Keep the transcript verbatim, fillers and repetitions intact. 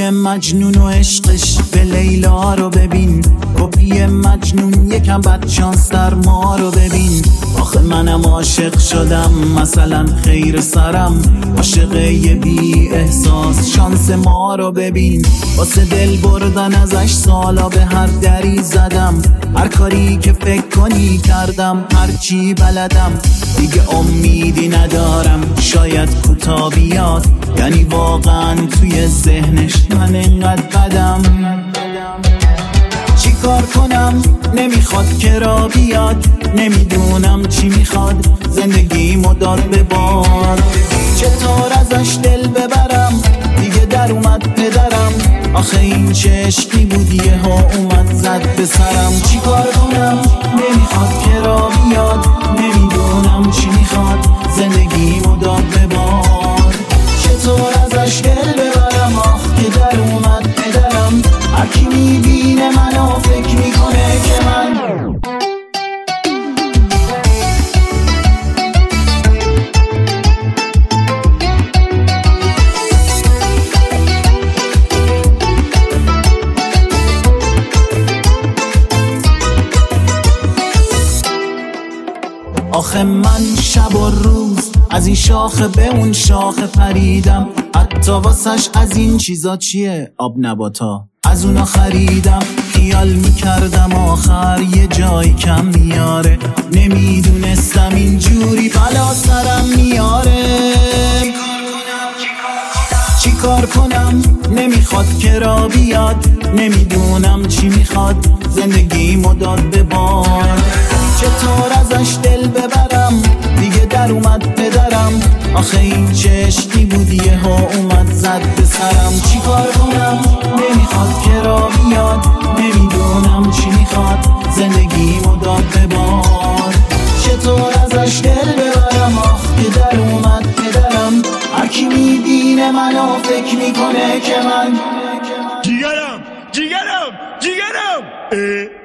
کپی مجنون و عشقش به لیلا رو ببین، کپی مجنون یکم بدشانس در ما رو ببین. آخه منم عاشق شدم مثلا خیر سرم، عاشق یه بی احساس شانس ما رو ببین. واسه دل بردن ازش سالا به هر دری زدم، هر کاری که فکر کنی کردم، هر چی بلدم. دیگه امیدی ندارم شاید کوتا بیاد، یعنی واقعا توی ذهنش من انقدر بدم. چی کار کنم نمیخواد که را بیاد، نمیدونم چی میخواد زندگیمو داد به باد. چطور ازش دل ببرم دیگه در اومد پدرم، آخه این چه عشقی بود یهو اومد زد به سرم. چی کار کنم نمیخواد که را بیاد، نمیدونم چی میخواد زندگیمو داد به باد. چطور ازش دل ببرم آخ که در اومد پدرم، هرکی میبینه منو فکر میکنه که من آخه من شب و روز از این شاخه به اون شاخه پریدم، حتی واسش از این چیزا چیه آب نباتا از اونا خریدم. خیال میکردم آخر یه جایی کم میاره، نمیدونستم اینجوری بلا سرم میاره. چی کار کنم نمیخواد که را بیاد، نمیدونم چی میخواد زندگیمو داد به باد. چطور ازش دل ببرم دیگه در اومد پدرم، آخه این چه عشقی بود یهو اومد زد به سرم. چی کار کنم نمیخواد که را بیاد، نمیدونم چی میخواد زندگیمو داد به باد. چطور ازش دل ببرم آخ که در اومد پدرم، هرکی میبینه منو فکر میکنه که من جیگرم جیگرم جیگرم